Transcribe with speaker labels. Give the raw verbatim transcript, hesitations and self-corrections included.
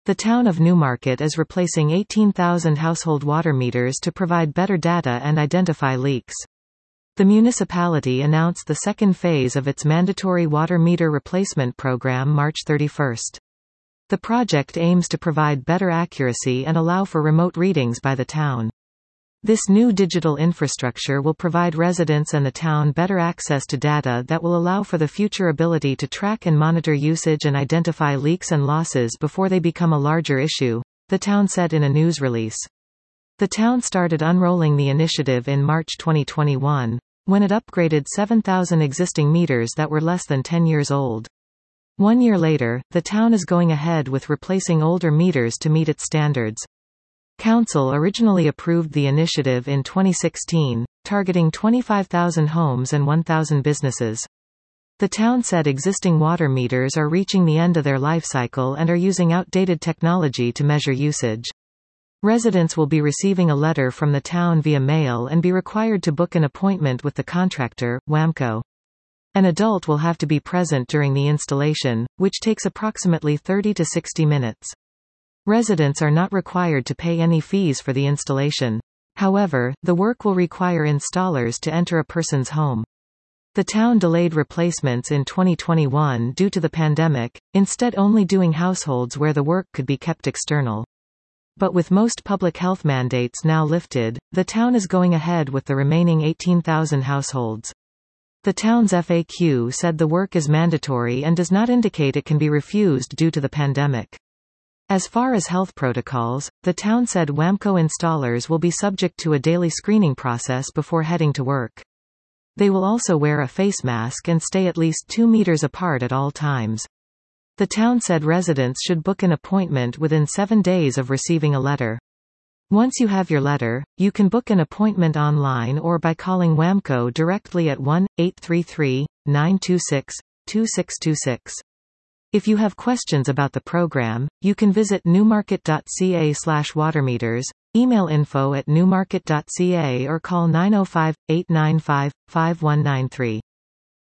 Speaker 1: The town of Newmarket is replacing eighteen thousand household water meters to provide better data and identify leaks. The municipality announced the second phase of its mandatory water meter replacement program March thirty-first. The project aims to provide better accuracy and allow for remote readings by the town. This new digital infrastructure will provide residents and the town better access to data that will allow for the future ability to track and monitor usage and identify leaks and losses before they become a larger issue, the town said in a news release. The town started unrolling the initiative in March twenty twenty-one, when it upgraded seven thousand existing meters that were less than ten years old. One year later, the town is going ahead with replacing older meters to meet its standards. Council originally approved the initiative in twenty sixteen, targeting twenty-five thousand homes and one thousand businesses. The town said existing water meters are reaching the end of their life cycle and are using outdated technology to measure usage. Residents will be receiving a letter from the town via mail and be required to book an appointment with the contractor, WAMCO. An adult will have to be present during the installation, which takes approximately thirty to sixty minutes. Residents are not required to pay any fees for the installation. However, the work will require installers to enter a person's home. The town delayed replacements in twenty twenty-one due to the pandemic, instead only doing households where the work could be kept external. But with most public health mandates now lifted, the town is going ahead with the remaining eighteen thousand households. The town's F A Q said the work is mandatory and does not indicate it can be refused due to the pandemic. As far as health protocols, the town said WAMCO installers will be subject to a daily screening process before heading to work. They will also wear a face mask and stay at least two meters apart at all times. The town said residents should book an appointment within seven days of receiving a letter. Once you have your letter, you can book an appointment online or by calling WAMCO directly at one eight three three, nine two six, two six two six. If you have questions about the program, you can visit newmarket dot c a slash watermeters, email info at newmarket dot c a or call nine oh five, eight nine five, five one nine three.